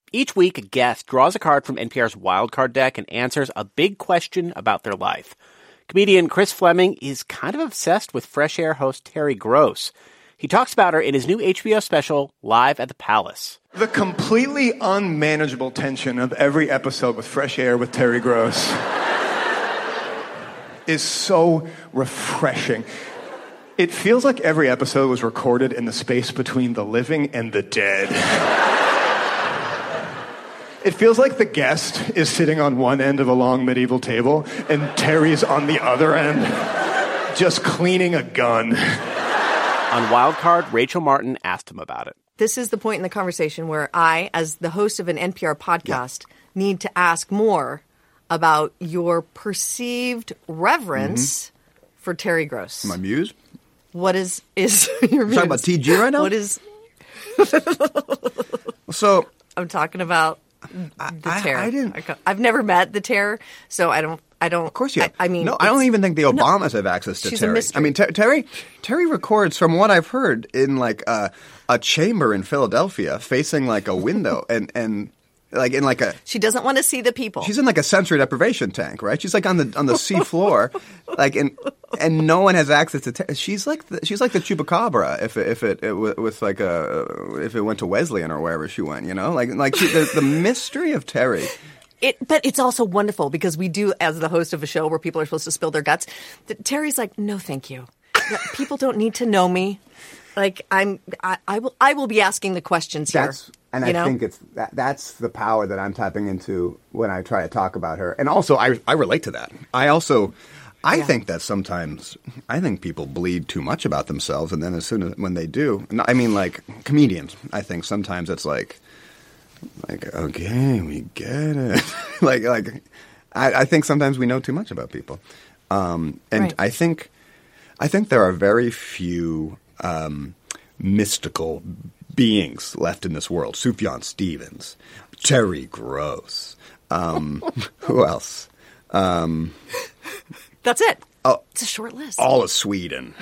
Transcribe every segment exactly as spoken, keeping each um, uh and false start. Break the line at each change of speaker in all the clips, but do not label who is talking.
Each week, a guest draws a card from N P R's wildcard deck and answers a big question about their life. Comedian Chris Fleming is kind of obsessed with Fresh Air host Terry Gross. He talks about her in his new H B O special, Live at the Palace.
The completely unmanageable tension of every episode with Fresh Air with Terry Gross is so refreshing. It feels like every episode was recorded in the space between the living and the dead. It feels like the guest is sitting on one end of a long medieval table and Terry's on the other end, just cleaning a gun.
On Wildcard, Rachel Martin asked him about it.
This is the point in the conversation where I, as the host of an N P R podcast, yeah. need to ask more about your perceived reverence mm-hmm. for Terry Gross.
My muse?
What is, is your muse?
Talking about T G right now?
What is...
so...
I'm talking about the
I,
terror.
I, I didn't...
I've never met the terror, so I don't... I don't.
Of course you have.
I, I mean,
no, I don't even think the Obamas no, have access to
she's
Terry.
A mystery.
I mean, ter- Terry Terry records, from what I've heard, in like a, a chamber in Philadelphia, facing like a window, and and like in like a.
She doesn't want to see the people.
She's in like a sensory deprivation tank, right? She's like on the on the sea floor, like and and no one has access to. Terry. She's like the, she's like the chupacabra if it, if it, it with like a if it went to Wesleyan or wherever she went, you know, like like she, the, the mystery of Terry.
It, but it's also wonderful because we do, as the host of a show where people are supposed to spill their guts, that Terry's like, no, thank you. People don't need to know me. Like I'm, I, I will, I will be asking the questions here.
That's, and I
know?
think it's that, that's the power that I'm tapping into when I try to talk about her.
And also, I I relate to that. I also, I
yeah.
think that sometimes I think people bleed too much about themselves, and then as soon as when they do, I mean, like comedians, I think sometimes it's like. Like, okay, we get it. like, like, I, I think sometimes we know too much about people, um, and
right.
I think, I think there are very few um, mystical beings left in this world. Sufjan Stevens, Terry Gross, um, who else? Um,
That's it.
Oh,
it's a short list.
All of Sweden.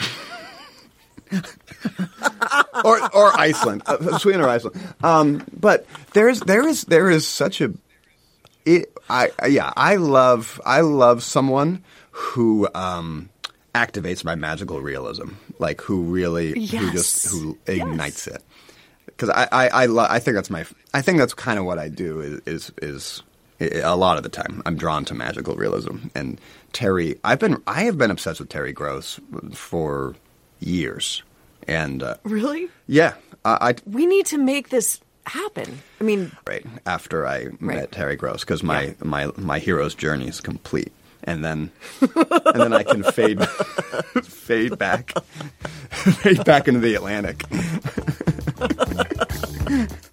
or or Iceland, uh, Sweden or Iceland. Um, but there is there is there is such a, it, I yeah I love I love someone who um, activates my magical realism, like who really
yes.
who just who ignites
yes.
it. Because I I I, lo- I think that's my I think that's kind of what I do is is is a lot of the time I'm drawn to magical realism. And Terry, I've been I have been obsessed with Terry Gross for years. And uh,
really,
yeah, uh, I.
We need to make this happen. I mean,
right after I
right.
met Terry Gross, because my,
yeah.
my my hero's journey is complete, and then and then I can fade fade back fade back into the Atlantic.